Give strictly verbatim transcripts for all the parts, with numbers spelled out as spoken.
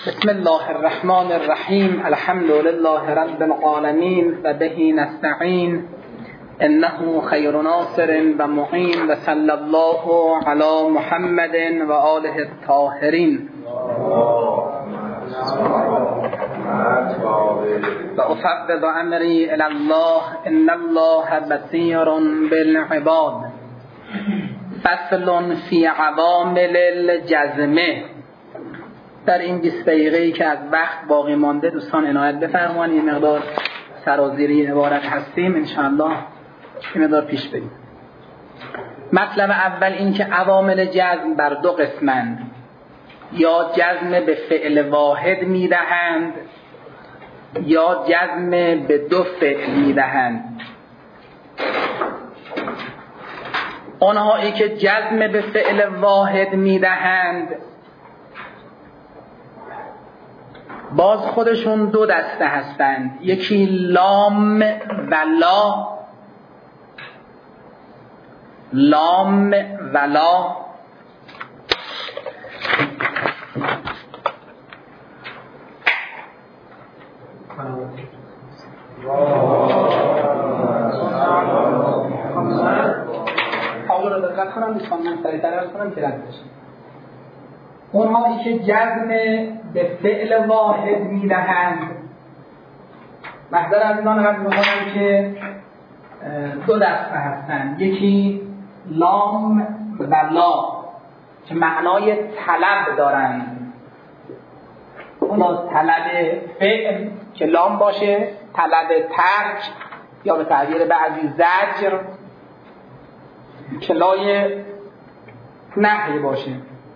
بسم الله الرحمن الرحیم. الحمد لله رب العالمین و به نستعین انه خیر ناصر و معین و صلی الله علی محمد و آله الطاهرین. و افوض امری الی الله ان الله بصیر بالعباد. فصل فی عوامل الجزمه. در این بیست دقیقه‌ای که از وقت باقی مانده دوستان عنایت بفرمایید، یه مقدار سرازیری عبارت هستیم انشاءالله یه مقدار پیش بریم. مطلب اول این که عوامل جزم بر دو قسمند، یا جزم به فعل واحد میدهند یا جزم به دو فعل میدهند. آنهایی که جزم به فعل واحد میدهند باز خودشون دو دسته هستند، یکی لام و لا. لام و لا حالا رو دقت کنم دوستان، من سریع‌تر عرض کنم که رد بشه. اونهایی که جزم به فعل واحد میدهند، محضر از اینان عرض میکنم که دو دسته هستند، یکی لام و لا که معنای طلب دارند. اونا طلب فعل که لام باشه، طلب ترک یا به تعبیر بعضی زجر که لای نهی باشه.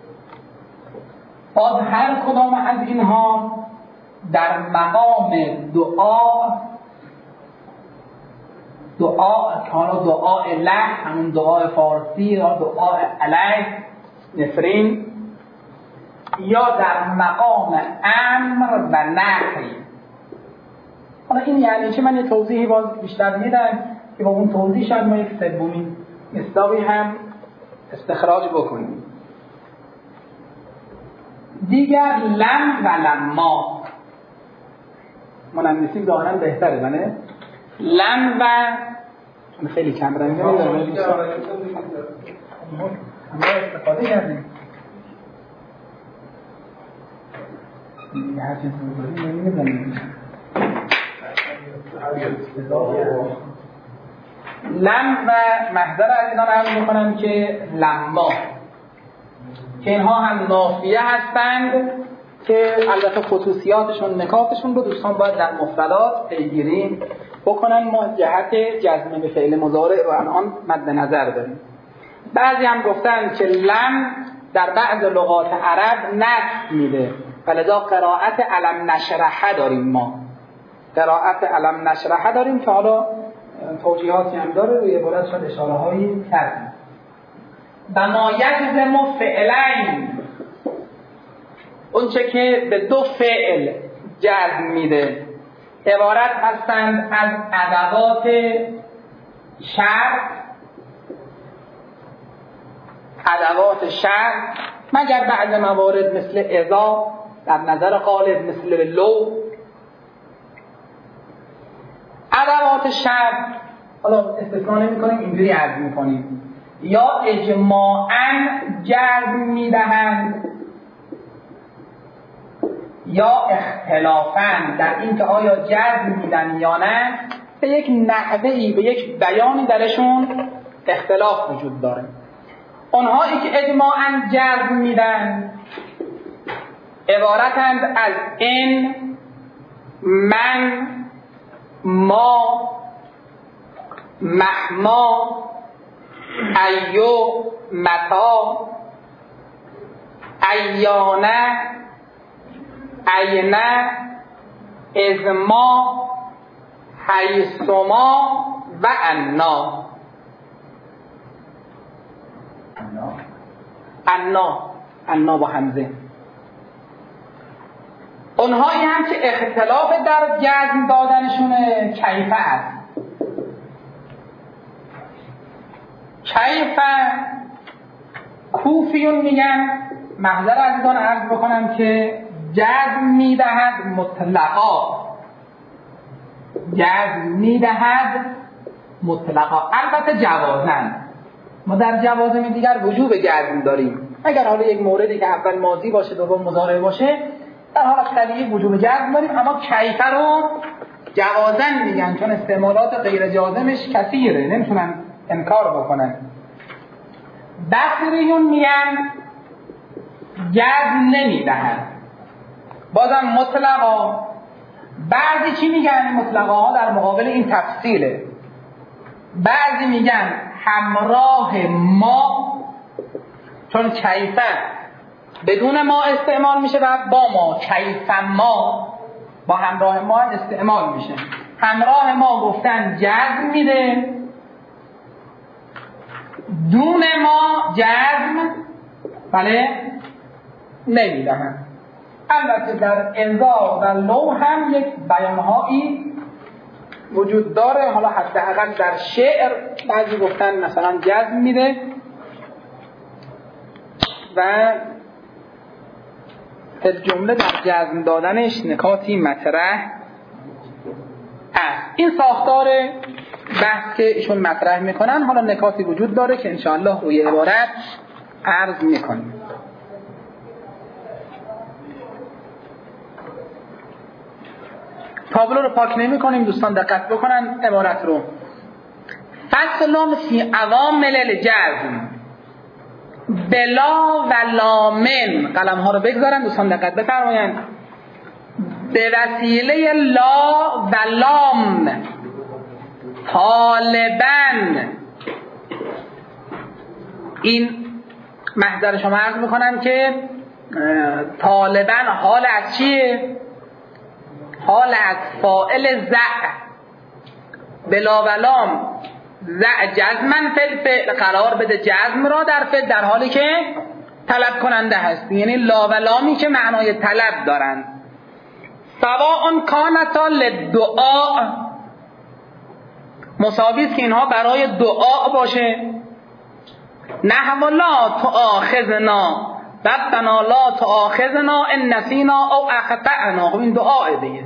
باز هر کدام از اینها در مقام دعا دعا که حالا دعا له، همون دعای فارسی یا دعا علیه نفرین، یا در مقام امر و نهی. حالا این یعنی چه؟ من یه توضیحی باز بیشتر میدم که با اون توضیح شاید ما یک سومین مصداقی هم استخراج بکنیم. دیگر لم و لما مننسی ظاهرا بهتره بله. لم و چون خیلی کم رنگه همه استفاده کردیم هر چیز رو نمیدونیم. لم و محضر از اینا رو عرض میکنم که لما که اینها هم نافیه هستند که البته خصوصیاتشون نکاتشون رو دوستان باید در مفردات پیگیری بکنن. ما جهت جزم به فعل مضارع رو الان مد نظر داریم. بعضی هم گفتن که لم در بعض لغات عرب نصب میده، ولذا قرائت علم نشرحه داریم. ما قرائت علم نشرحه داریم که حالا توجیهاتی هم داره، روی عبارت شاید اشاره هایی کردیم. و ما یجزم فعلین، اون چه که به دو فعل جزم میده، عبارت هستند از ادوات شرط ادوات شرط مگر بعض موارد مثل اذا، در نظر غالب مثل لو. ادوات شرط حالا استثناء نمی کنیم، اینجوری عرض می کنیم یا اجماعاً جزم میدهند یا اختلافاً در این که آیا جزم میدن یا نه، به یک نحوهی به یک بیانی درشون اختلاف وجود داره. اونهایی که اجماعاً جزم میدن عبارتند از ان، من، ما، مهما، ایو، متا، ایانه، اینه، ازما، حیثما و انا. انا انا با همزه. اونهایی هم که اختلاف در جزم دادنشونه کیفه است. کیفه کوفیون میگن، محضر عزیزان عرض بکنم که جزم میدهد مطلقا، جزم میدهد مطلقا، البته جوازن. ما در جوازم دیگر وجوب جزم داریم. اگر حالا یک موردی که اول ماضی باشه دوم مضارع باشه در حالت طبیعی وجوب جزم داریم، اما کیفه رو جوازن میگن چون استعمالات غیر جازمش کثیره، نمیتونن انکار بکنن. بصریون میگن جزم نمیدهد، بازم مطلقا. بعضی چی میگن؟ مطلقا ها در مقابل این تفصیله. بعضی میگن همراه ما، چون کیفه بدون ما استعمال میشه و با ما، کیفه ما با همراه ما استعمال میشه. همراه ما گفتن جزم میده، دون ما جزم بله نمیدهن. البته در انذار و لوح هم یک بیانهایی وجود داره، حالا حداقل در شعر بعضی گفتن مثلا جزم میده و جمله در جزم دادنش نکاتی مطرح است. این ساختار بحث که ایشون مطرح میکنن، حالا نکاتی وجود داره که انشاءالله روی عبارت عرض میکنیم. تابلو رو پاک نمی کنیم، دوستان دقت بکنن عبارت رو. فصل فی عوامل الجزم بلا و لامن، قلم ها رو بگذارن دوستان دقت بفرمایند. به وسیله لا و لام طالباً، این محضر شما عرض میکنم که طالباً حال از چیه؟ حال از فاعل زع، بلا و لام زع جزمن فی الفعل، قرار بده جزم را در فعل در حالی که طلب کننده هست، یعنی لا و لامی که معنای طلب دارند. سواء کانتا للدعاء، مساوی است که اینها برای دعا باشه. نحو لا تؤاخذنا، ربنا لا تؤاخذنا ان نسینا او اخطأنا، این دعا دیگه،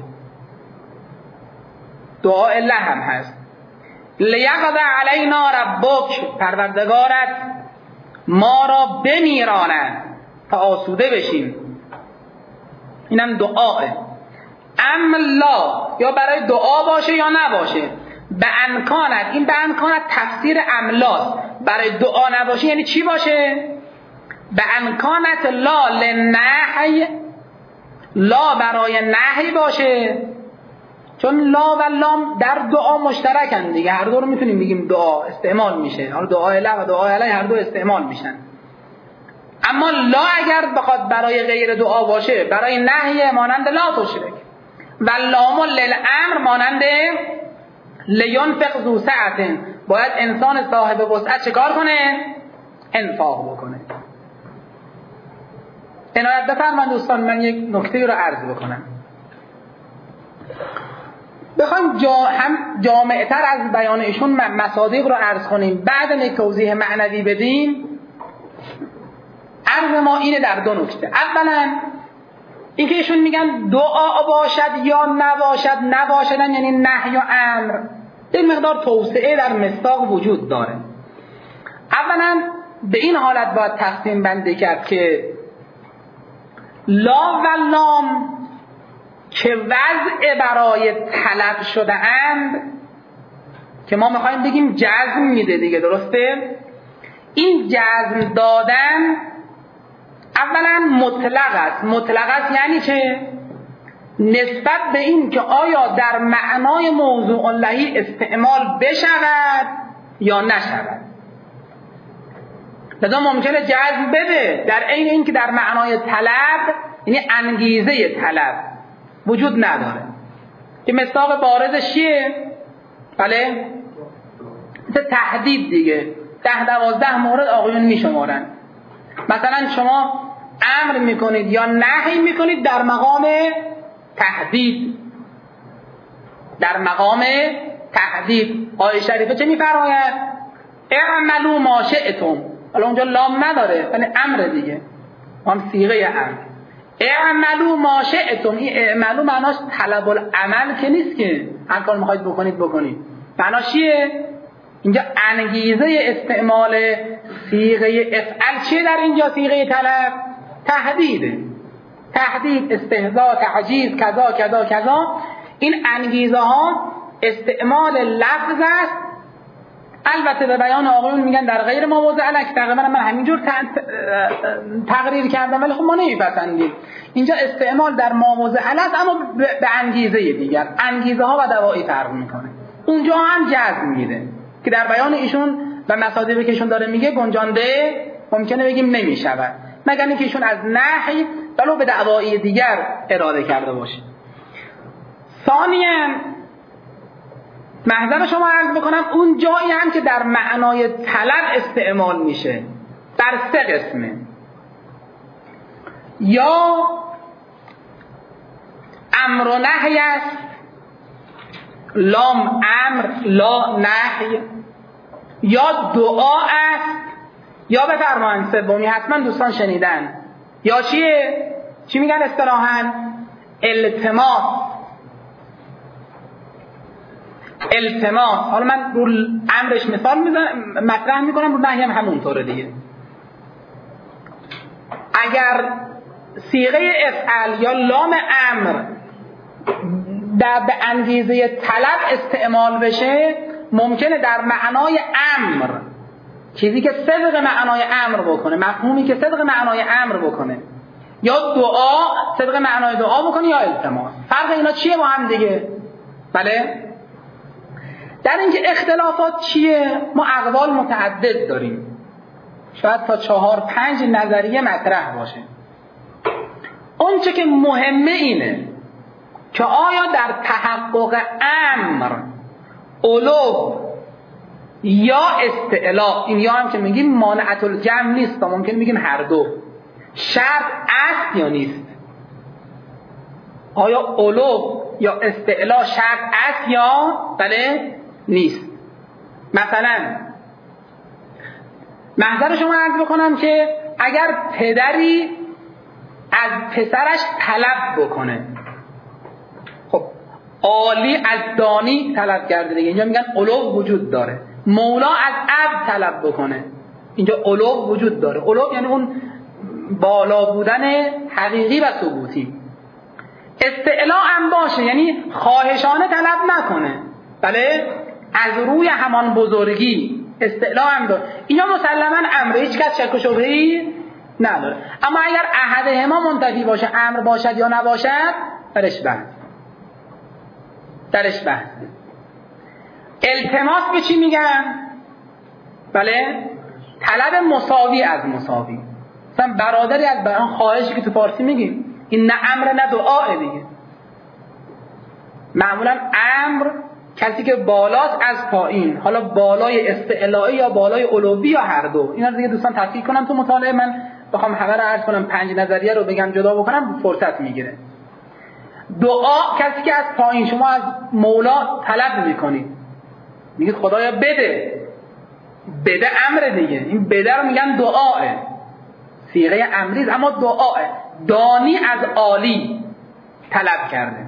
دعا الله هم هست. لیقضی علینا ربک، پروردگارت ما را بمیراند تا آسوده بشیم، اینم دعاه. ام لا، یا برای دعا باشه یا نباشه. به انکانت، این به انکانت تفسیر املاست، برای دعا نباشه یعنی چی باشه؟ به انکانت لا لنهی، لا برای نهی باشه، چون لا و لام در دعا مشترکن دیگه، هر دو رو میتونیم بگیم دعا استعمال میشه، حالا دعای لا و دعای علی هر دو استعمال میشن. اما لا اگر بخواد برای غیر دعا باشه، برای نهی مانند لا تشرک، و لام للامر مانند لینفق ذو سعة، باید انسان صاحب وسعت چکار کنه؟ انفاق بکنه. عنایت بفرمایید دوستان، من یک نکته رو عرض بکنم. بخوایم جا هم جامع‌تر از بیان ایشون مصادیق رو عرض کنیم، بعد یک توضیح معنوی بدیم. عرض ما اینه در دو نکته. اولا اینکه ایشون میگن دعا باشد یا نباشد، نباشدن یعنی نهی و امر، یک مقدار توسعه در مصداق وجود داره. اولا به این حالت باید تقسیم بندی کرد که لا و لام که وضع برای طلب شده اند، که ما میخوایم بگیم جزم میده دیگه، درسته؟ این جزم دادن اولا مطلق است. مطلق است یعنی چه؟ نسبت به این که آیا در معنای موضوع اللهی استعمال بشود یا نشود. لذا ممکنه جزم بده در عین این که در معنای طلب، یعنی انگیزه طلب وجود نداره. که مصداق بارزش چیه؟ بله؟ مثل تهدید دیگه، ده دوازده مورد آقایون میشمارن. مثلا شما امر میکنید یا نهی میکنید در مقام تهدید، در مقام تهدید. آیه شریفه چه میفرماید؟ اعملوا ما شئتم. حالا اونجا لام نداره ولی امر دیگه، اون صیغه امر. اعملوا ما شئتم. این اعملوا معناش طلب العمل که نیست که هر کار میخواید بکنید بکنید. معناش چیه؟ اینجا انگیزه استعمال صیغه افعل چیه در اینجا؟ صیغه طلب تهدیده، تهدید، استهزاء، تعجیز، کذا کذا کذا. این انگیزه ها استعمال لفظ است. البته به بیان آقایون میگن در غیر ما موضع لک، تقریبا من همینجور تقریر کردم ولی خب ما نمیپسندیم. اینجا استعمال در ما موضع است اما به انگیزه دیگر. انگیزه ها و دواعی فرق میکنه. اونجا هم جزم میده که در بیان ایشون و مصادیقی که ایشون داره میگه گنجانده ممکنه بگیم نمیشود، مگر اینکه ایشون از نحی ولو به دعوایی دیگر اراده کرده باشه. ثانیاً محضر شما عرض بکنم اون جایی هم که در معنای طلب استعمال میشه در سه قسمه: یا امر و نهی است، لام امر لا نهی، یا دعا است، یا بفرمایید سومی حتما دوستان شنیدن، یا چیه؟ چی میگن اصطلاحاً؟ التماس. التماس. حالا من رو امرش مثال میزنم مطرح میکنم، رو نهی هم همونطوره دیگه. اگر صیغه افعل یا لام امر در به انگیزه طلب استعمال بشه ممکنه در معنای امر، چیزی که صدق معنای امر بکنه، مفهومی که صدق معنای امر بکنه، یا دعا صدق معنای دعا بکنه، یا التماس. فرق اینا چیه با هم دیگه؟ بله؟ در اینکه اختلافات چیه؟ ما اقوال متعدد داریم، شاید تا چهار پنج نظریه مطرح باشه. اون چه که مهمه اینه که آیا در تحقق امر علو یا استعلا، این یا هم که میگیم مانعت الجمع نیست، ممکن میگیم هر دو، شرط است یا نیست؟ آیا علو یا استعلا شرط است یا بله نیست؟ مثلا محضر شما عرض بکنم که اگر پدری از پسرش طلب بکنه، خب عالی از دانی طلب کرده دیگه، اینجا میگن علو وجود داره. مولا از عبد طلب بکنه، اینجا علو وجود داره. علو یعنی اون بالا بودن حقیقی و ثبوتی. استعلا هم باشه، یعنی خواهشانه طلب نکنه، بله از روی همان بزرگی استعلا هم داره. اینا مسلما امر، هیچ کس شک و شبهه‌ای نداره. اما اگر احدهما منتفی باشه، امر باشد یا نباشد، درش بحث درش بحث التماس به چی میگن؟ بله طلب مساوی از مساوی. مثلا برادری از برادر، خواهشی که تو فارسی میگیم این نه امر نه دعاه دیگه. معمولا امر کسی که بالاست از پایین، حالا بالای استعلایی یا بالای علوی یا هر دو. اینا دیگه دوستان تفکیک کنم تو مطالعه، من بخوام همه رو عرض کنم پنج نظریه رو بگم جدا بکنم فرصت میگیره. دعا کسی که از پایین، شما از مولا طلب میکنید، میگید خدایا بده، بده امر دیگه، این بده رو میگن دعاه، صیغه امریز اما دعاه. دانی از عالی طلب کرده.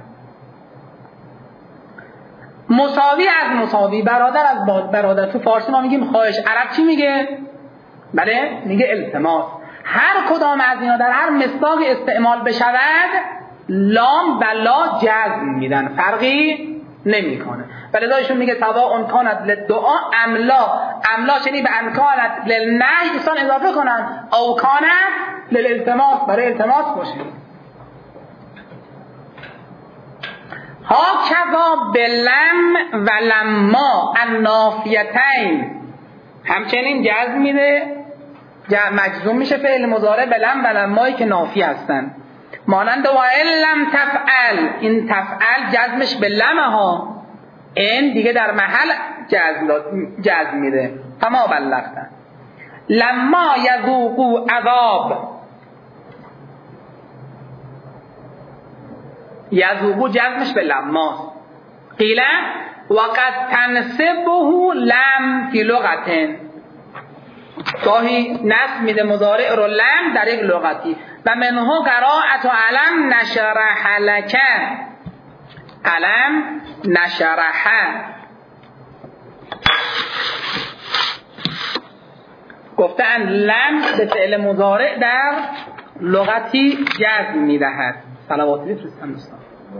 مساوی از مساوی، برادر از برادر، تو فارسی ما میگیم خواهش، عرب چی میگه؟ بله میگه التماس. هر کدام از اینا در هر مصداقی استعمال بشود لام و لا جزم میدن، فرقی نمیکنه. ولی دایشون میگه سواء کانت للدعاء املا، املا چنین به ان کانت للنهی دوستان اضافه کنن، او کانت للالتماس، برای التماس باشه. هاکذا بلم و لما النافیتین، همچنین جزم میده، مجزوم میشه فعل مضارع بلم و لمایی که نافی هستن. مانند و ان لم تفعل، این تفعل جزمش به لم ها، این دیگه در محل جزم میده. فما بلغتن لما یذوقوا عذاب، یذوقوا جزمش به لما. قیل وقد تنصبه لم فی لغتن، گاهی نصب میده مضارع رو لم در یک لغتی. و منه قراءت علم نشرح لک، علم نشرح گفتن لم به فعل مضارع در لغتی جزم میدهد. صلواتی بفرستم دوستان.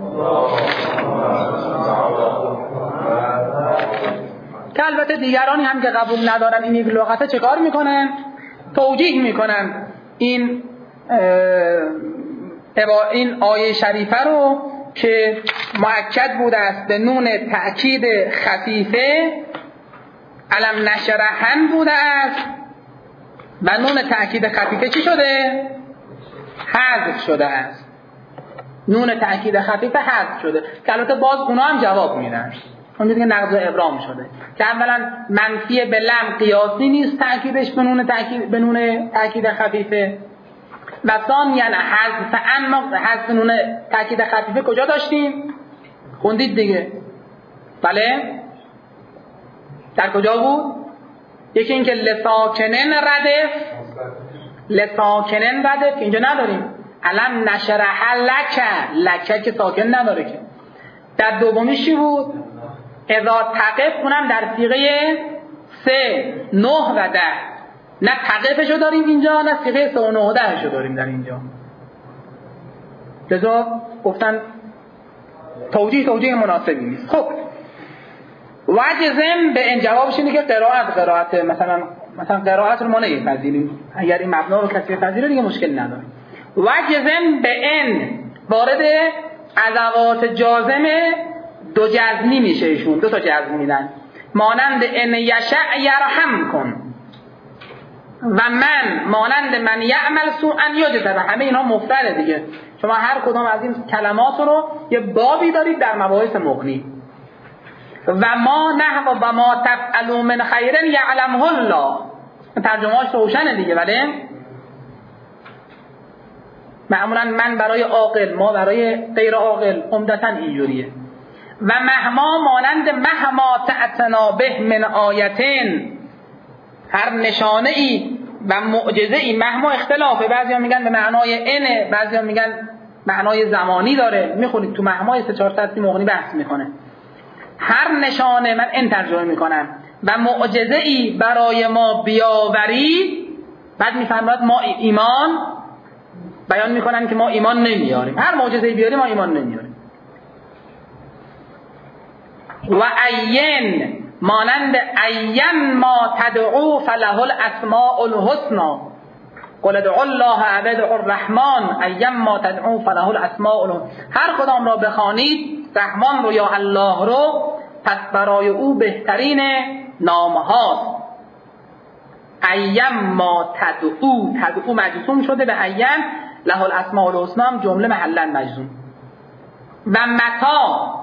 که البته دیگرانی هم که قبول ندارن این یک لغته چه کار میکنن؟ توجیه میکنن این این آیه شریفه رو که مؤکد بوده است به نون تأکید خفیفه، علم نشرحن بوده است و نون تأکید خفیفه چی شده؟ حذف شده است. نون تأکید خفیفه حذف شده که البته باز اونا هم جواب میدن، اون که نقض ابرام شده که اولا منفی به لم قیاسی نیست تأکیدش به نون تأکید به نون تأکید خفیفه، و ثانیاً حذف ان حذف نون تأکید خفیفه کجا داشتیم؟ خوندید دیگه. بله در کجا بود؟ یکی اینکه لساکنن ردف، لساکنن ردف که اینجا نداریم. علم نشرح لک، لک که ساکن نداره که. در دومیش چی بود؟ اذا تقف کنم در صیغه سه، نه و ده. نه تقفشو داریم اینجا، نه صیغه سه و نه و دهشو داریم در اینجا. لذا گفتن توجیه توجیه مناسبی نیست. خب وجزم به این جوابش اینه که قرائت قرائت مثلا مثلا قرائت رو ما نمی‌پذیریم، اگر این مبنا رو کسی بپذیره دیگه مشکل نداریم. وجزم به این وارد ادوات جازمه دو جزمی میشه، ایشون دو تا جزم میدن، مانند ان یشاء یرحم کن و من مانند من یعمل سوءا یجزه، همه اینا مفرده دیگه. شما هر کدام از این کلمات رو یه بابی دارید در مباحث مغنی. و ما نحو و ما تفعلوا من خیر یعلمه الله، ترجمه‌اش روشنه دیگه. ولی معمولا من برای عاقل، ما برای غیر عاقل عمدتاً اینجوریه. و مهما مانند مهما تأتنا به من آیتین، هر نشانه ای و معجزه ای. مهما اختلافه، بعضیا میگن به معنای انه، بعضیا میگن معنای زمانی داره. میخونید تو مهما سه چهار سطری مغنی بحث میکنه. هر نشانه، من این ترجمه میکنم، و معجزه ای برای ما بیاوری، بعد میفرماید ما ایمان بیان میکنن که ما ایمان نمیاریم. هر معجزه ای بیاریم ما ایمان نمیاریم. و این مانند این ما تدعو فله الاسماء الحسنى، قل ادعوا الله او ادعوا الرحمن این ما تدعو فله الاسماء الحسنى. هر کدام را بخوانید، رحمان رو یا الله رو، پس برای او بهترین نام هاست. این ما تدعو، تدعو مجزوم شده به این، له الاسماء الحسنى جمله محلا مجزوم. و متا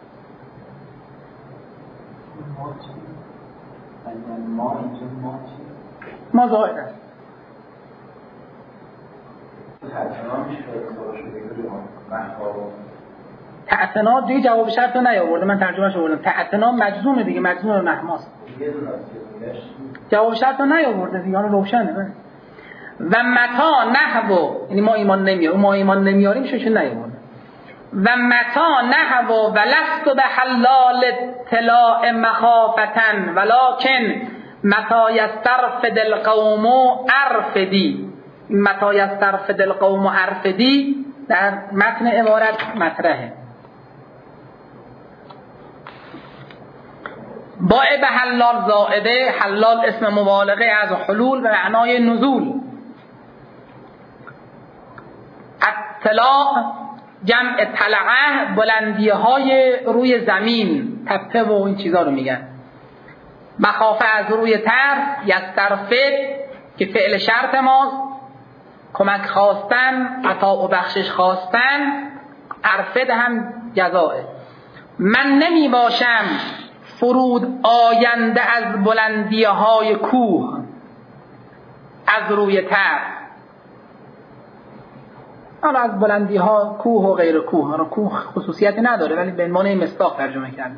ما زائد است. تعتنا دیگه جواب شرط رو نیاورده، من ترجمهش آوردم. تعتنا مجزومه دیگه، مجزوم محماست. جواب شرط رو نیاورده دیگه، اون روشنه. و متا نحو، یعنی ما ایمان نمیاریم، ما ایمان نمیاریم شو چه نیاورده. و متا نحو ولست به حلال اطلاع مخافتن ولکن متا یسترفد القوم ارفدی. متا یسترفد القوم ارفدی در متن عبارت مطرحه. با به حلال زائده، حلال اسم مبالغه از حلول به معنای نزول. اطلاع جمع طلعه، بلندی های روی زمین، تپه و این چیزا رو میگن. مخافه از روی ترس، یسترفد که فعل شرط ماست، کمک خواستن، عطا و بخشش خواستن، ارفد هم جزائه. من نمی باشم فرود آینده از بلندی های کوه، از روی ترس. حالا از بلندی ها کوه و غیر کوه، حالا کوه خصوصیتی نداره ولی به عنوان مصداق ترجمه کرد.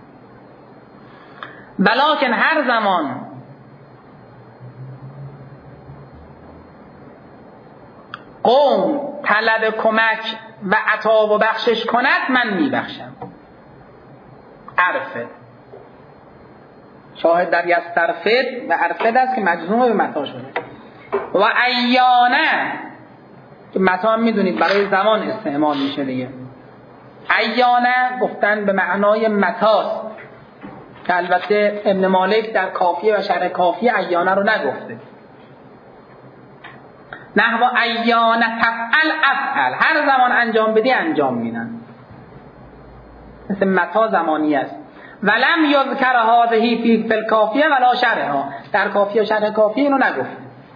ولکن هر زمان قوم طلب کمک و عطا و بخشش کند من میبخشم. عرفه شاهد در یسترفد و عرفد است که مجزوم به متا شده. و ایانه که متا هم میدونید برای زمان استعمال میشه دیگه. ایانه گفتن به معنای متاست که البته ابن مالک در کافیه و شرح کافیه ایانه رو نگفته. نحو ایانه تفعل افعل، هر زمان انجام بدی انجام میدن. مثل متا زمانی است. ولم یذکر هذه فی الکافیه ولا شرحها، در کافیه و شرح کافیه اینو نگفت.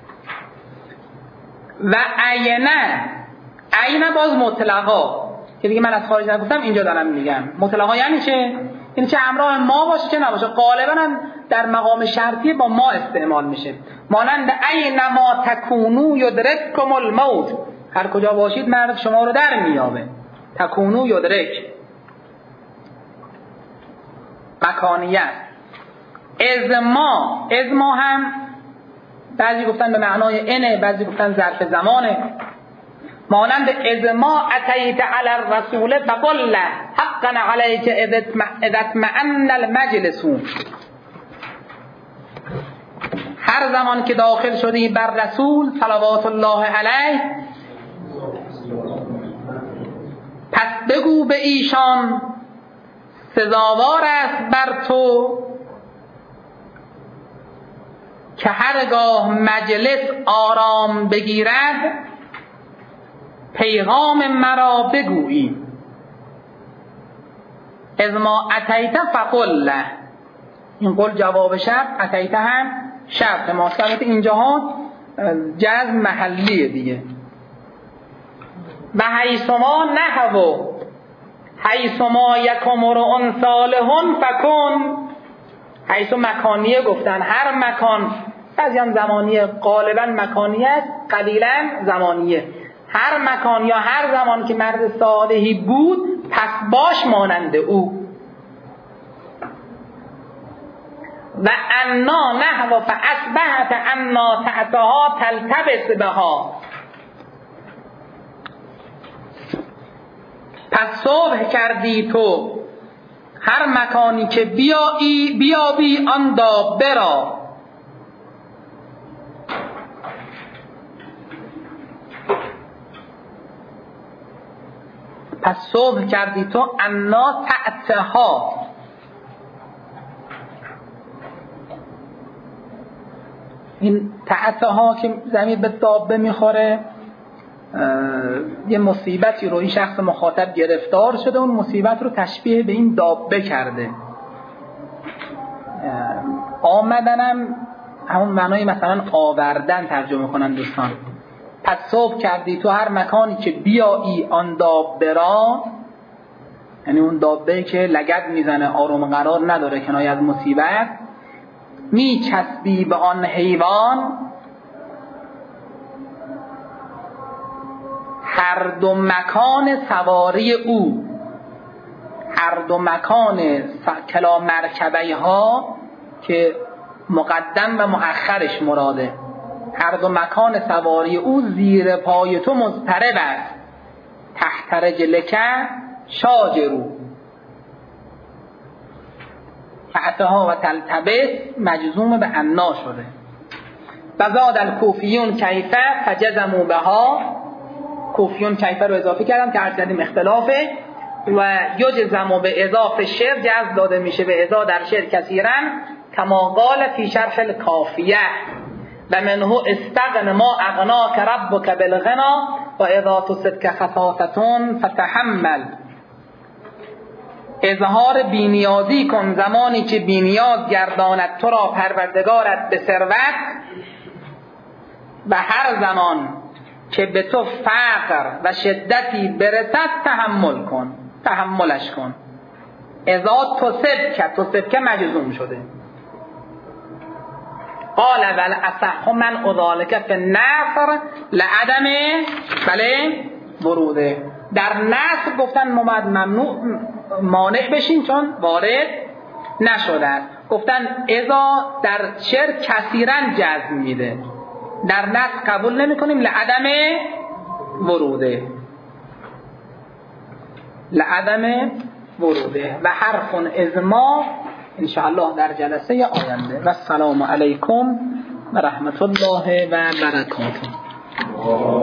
و عینه عینه باز مطلقا که دیگه من از خارج نگفتم اینجا دارم میگم. مطلقا یعنی چه؟ یعنی چه همراه ما باشه چه نباشه. غالبا هم در مقام شرطی با ما استعمال میشه. مانند اینما تکونو یدرککم الموت، هر کجا باشید مرد شما رو در میابه. تکونو یدرک مکانیت. ازما ازما هم بعضی گفتن به معنای انه، بعضی گفتن ظرف زمانه. مانند ازما اتیت علی الرسول فقل له حقا علیک اذا اطمئن المجلس، هر زمان که داخل شدی بر رسول صلوات الله علیه پس بگو به ایشان سزاوار است بر تو که هرگاه مجلس آرام بگیرد پیغام مرا بگویی. از ما اتیت فقل له، این قول جواب شرط، اتیت هم شرط ما. البته اینجاها جزم محلیه دیگه. و حیثما نحو حیثما یکم رؤن صالحون فکن، حیث مکانیه گفتن، هر مکان، بعضی هم زمانیه، غالبا مکانیه قلیلا زمانیه. هر مکان یا هر زمان که مرد صالحی بود پس باش مانند او. و انا نحو فاصبحت انا تعتها تلتبس بها، پس صبح کردی تو هر مکانی که بیایی بیابی آن دابه را. پس صبح کردی تو انا تعتها، این تعتها که زمین به دابه میخوره یه مصیبتی رو این شخص مخاطب گرفتار شده، اون مصیبت رو تشبیه به این دابه کرده. آمدنم همون معنای مثلا آوردن ترجمه کنن دوستان. پس صبح کردی تو هر مکانی که بیایی آن دابه را، یعنی اون دابه که لگد میزنه آروم قرار نداره کنایه از مصیبت، می چسبی به آن حیوان هر دو مکان سواری او. هر دو مکان کلا مرکبه ها که مقدم و مؤخرش مراده، هر دو مکان سواری او زیر پای تو مضطرب است. تحت رجلک شاجرو، فعتها و تلتبس مجزوم به انا شده. و زاد الکوفیون کیفه فجزموا بها، کوفیون کیفه رو اضافه کردن که عرض کردیم اختلافه. و یجزم به اضافه شعر جزم داده میشه به اضا در شعر کثیرا کما قال فی شرح الکافیه و منه استغن ما اغناک ربک بالغنا و اذا تصدک خصاصتون فتحمل. اظهار بینیازی کن زمانی که بینیاز گرداند تو را پروردگارت به ثروت، و هر زمان که به تو فقر و شدتی برسد تحمل کن، تحملش کن. اذا تصدک، تصدک مجزوم شده. قال ول اصح من اذالک فی النصر لعدم بله وروده. در نصر گفتن ممد ممنوع مانع بشین چون وارد نشده است. گفتن اذا در شعر کثیرا جزم میده، در نصر قبول نمی کنیم لعدم وروده لعدم وروده و حرف ازما انشاءالله در جلسه آینده. و السلام علیکم و رحمت الله و برکاته.